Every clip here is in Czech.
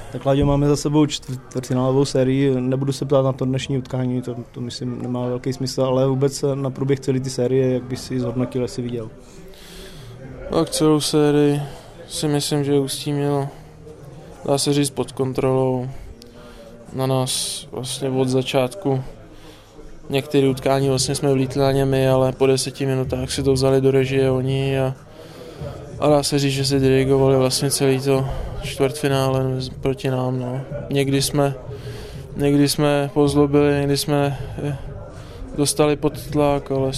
Tak Láďo, máme za sebou čtvrtfinálovou sérii, nebudu se ptát na to dnešní utkání, to myslím nemá velký smysl, ale vůbec na průběh celé ty série, jak bys si zhodnotil, jestli viděl? Tak celou sérii si myslím, že Ústí mělo, dá se říct, pod kontrolou. Na nás vlastně od začátku některé utkání vlastně jsme vlítli na ně my, ale po 10 minutách si to vzali do režie oni a dá se říct, že si dirigovali vlastně celý to čtvrtfinále proti nám. No. Někdy jsme pozlobili, někdy jsme dostali pod tlak, ale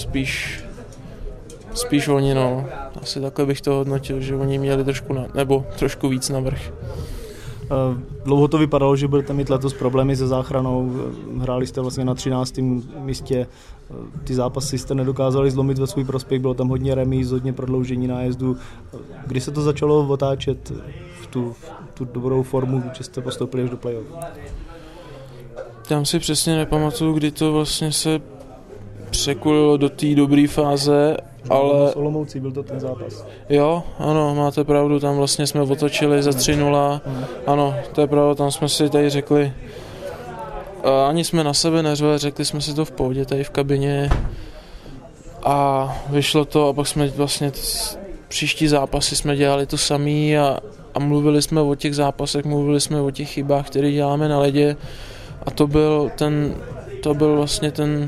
spíš oni, no. Asi takhle bych to hodnotil, že oni měli trošku víc navrch. Dlouho to vypadalo, že budete mít letos problémy se záchranou. Hráli jste vlastně na 13. místě. Ty zápasy jste nedokázali zlomit ve svůj prospěch, bylo tam hodně remíz, hodně prodloužení nájezdu. Kdy se to začalo otáčet v tu dobrou formu, že jste postoupili až do playoff? Tam si přesně nepamatuju, kdy to vlastně se překulilo do té dobré fáze, ale... S Olomoucí byl to ten zápas. Jo, ano, máte pravdu, tam vlastně jsme otočili za 3-0. Ano, to je pravda, tam jsme si tady řekli, ani jsme na sebe neřvali, řekli jsme si to v pohodě tady v kabině a vyšlo to a pak jsme vlastně příští zápasy jsme dělali to samý a mluvili jsme o těch zápasech, mluvili jsme o těch chybách, které děláme na ledě a to byl vlastně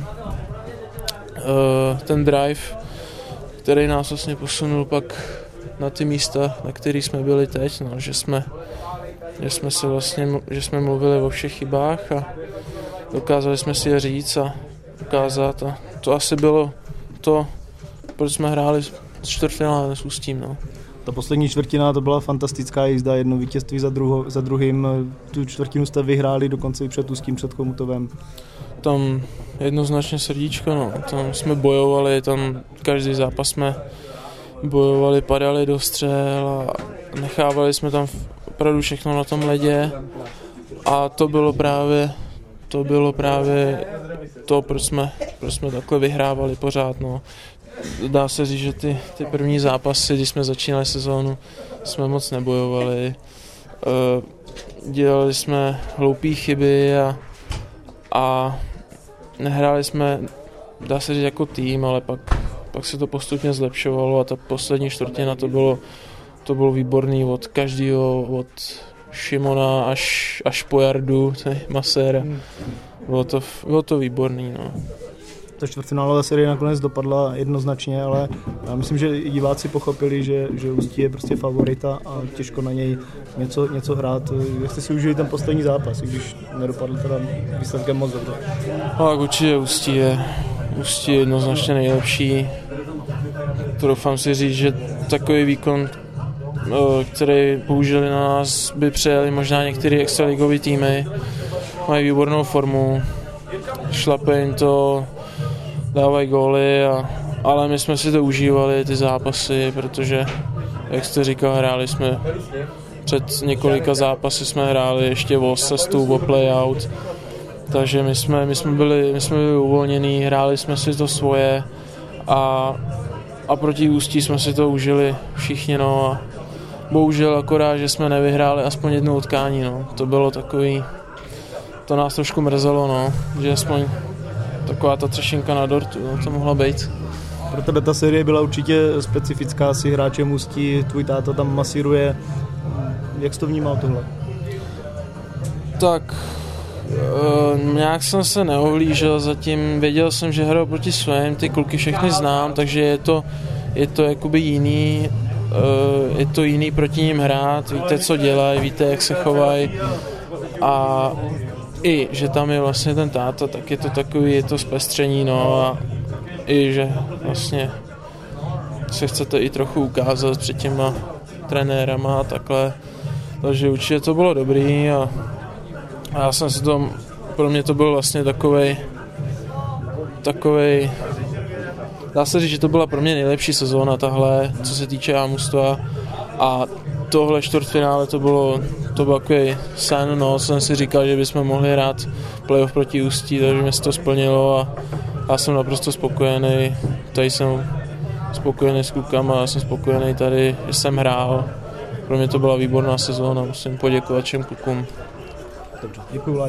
ten drive, který nás vlastně posunul pak na ty místa, na kterých jsme byli teď, no, že jsme mluvili o všech chybách a dokázali jsme si je říct a ukázat a to asi bylo to, proč jsme hráli čtvrtfinále s Ústím, no. Ta poslední čtvrtina, to byla fantastická jízda, jedno vítězství za druhým, tu čtvrtinu jste vyhráli dokonce i před Ústím, před Chomutovem. Tam jednoznačně srdíčko, no. Tam jsme bojovali, tam každý zápas jsme bojovali, padali do střel a nechávali jsme tam opravdu všechno na tom ledě a to bylo právě to, proč jsme takhle vyhrávali pořád, no. Dá se říct, že ty první zápasy, když jsme začínali sezónu, jsme moc nebojovali, dělali jsme hloupé chyby a nehráli jsme, dá se říct, jako tým, ale pak se to postupně zlepšovalo a ta poslední čtvrtina to bylo výborný od každého, od Šimona až po Jardu, Maséra. Bylo to výborný, no. Ta čtvrtfinálová série nakonec dopadla jednoznačně, ale já myslím, že i diváci pochopili, že Ústí je prostě favorita a těžko na něj něco hrát. Jak jste si užili ten poslední zápas, i když nedopadl teda výsledkem moc dobře? Tak určitě Ústí je jednoznačně nejlepší. To doufám si říct, že takový výkon, který použili na nás, by přejeli možná některé extraligové týmy. Mají výbornou formu, šlape jim to, dávají góly, ale my jsme si to užívali, ty zápasy, protože, jak jste říkal, hráli jsme před několika zápasy jsme hráli ještě o sestup, o playout, takže my jsme byli uvolnění, hráli jsme si to svoje a proti Ústí jsme si to užili všichni, no a bohužel akorát, že jsme nevyhráli aspoň jedno utkání, no. To bylo takový, to nás trošku mrzelo, no, že aspoň taková ta třešinka na dortu, no, to mohla být. Pro tebe ta série byla určitě specifická, si hráčem Ústí, tvůj táta tam masíruje. Jak jsi to vnímal tohle? Tak, nějak jsem se neohlížel zatím, věděl jsem, že hraju proti svým, ty kluky všechny znám, takže je to jakoby jiný, je to jiný proti ním hrát, víte, co dělají, víte, jak se chovají a i, že tam je vlastně ten táta, tak je to takový, je to zpestření, no a i, že vlastně se chcete i trochu ukázat před těma trenérama a takhle, takže určitě to bylo dobrý a já jsem si to, pro mě to byl vlastně takovej, dá se říct, že to byla pro mě nejlepší sezóna tahle, co se týče Amustva a tohle čtvrtfinále to bylo takový sen, no, jsem si říkal, že bychom mohli hrát playoff proti Ústí, takže mě se to splnilo a já jsem naprosto spokojený, tady jsem spokojený s klukama, já jsem spokojený tady, že jsem hrál pro mě to byla výborná sezóna, musím poděkovat všem klukům. Dobře, děkuji.